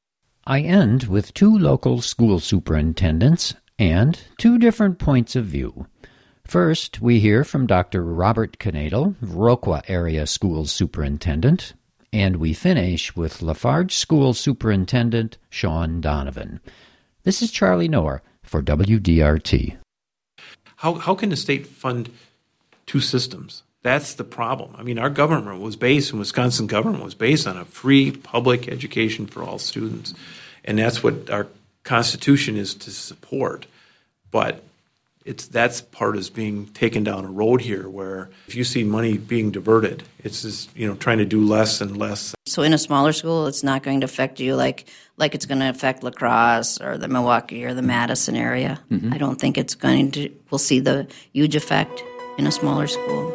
Speaker 7: I end with two local school superintendents and two different points of view. First, we hear from Dr. Robert Knadel, Viroqua Area School Superintendent, and we finish with Lafarge School Superintendent Sean Donovan. This is Charlie Noer for WDRT.
Speaker 12: How can the state fund two systems? That's the problem. I mean, our government was based, and Wisconsin government was based on a free public education for all students. And that's what our Constitution is to support. But that's part is being taken down a road here where if you see money being diverted, it's just, trying to do less and less.
Speaker 6: So in a smaller school, it's not going to affect you like it's going to affect La Crosse or the Milwaukee or the Madison area. Mm-hmm. I don't think we'll see the huge effect in a smaller school.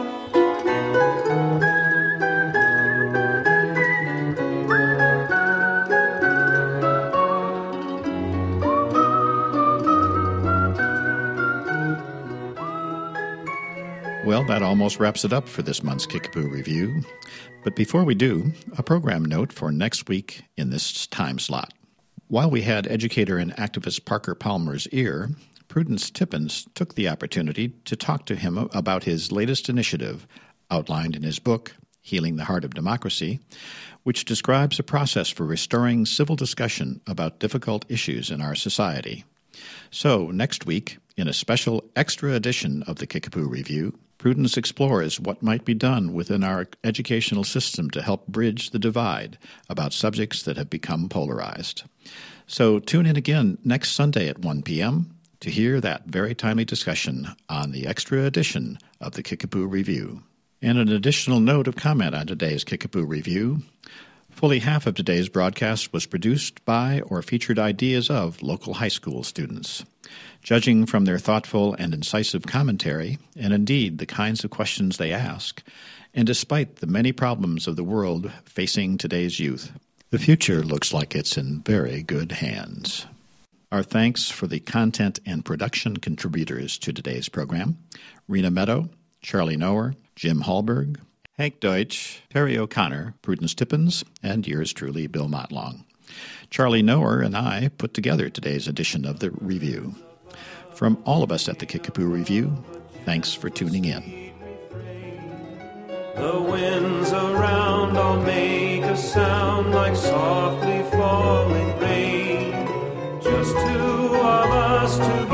Speaker 4: Well, that almost wraps it up for this month's Kickapoo Review. But before we do, a program note for next week in this time slot. While we had educator and activist Parker Palmer's ear, Prudence Tippins took the opportunity to talk to him about his latest initiative, outlined in his book, Healing the Heart of Democracy, which describes a process for restoring civil discussion about difficult issues in our society. So, next week, in a special extra edition of the Kickapoo Review, Prudence explores what might be done within our educational system to help bridge the divide about subjects that have become polarized. So tune in again next Sunday at 1 p.m. to hear that very timely discussion on the extra edition of the Kickapoo Review. And an additional note of comment on today's Kickapoo Review. Fully half of today's broadcast was produced by or featured ideas of local high school students. Judging from their thoughtful and incisive commentary, and indeed the kinds of questions they ask, and despite the many problems of the world facing today's youth, the future looks like it's in very good hands. Our thanks for the content and production contributors to today's program: Rena Meadow, Charlie Noer, Jim Hallberg, Hank Deutsch, Terry O'Connor, Prudence Tippins, and yours truly, Bill Motlong. Charlie Noer and I put together today's edition of the Review. From all of us at the Kickapoo Review, thanks for tuning in.
Speaker 8: The winds around all make a sound like softly falling rain. Just two of us to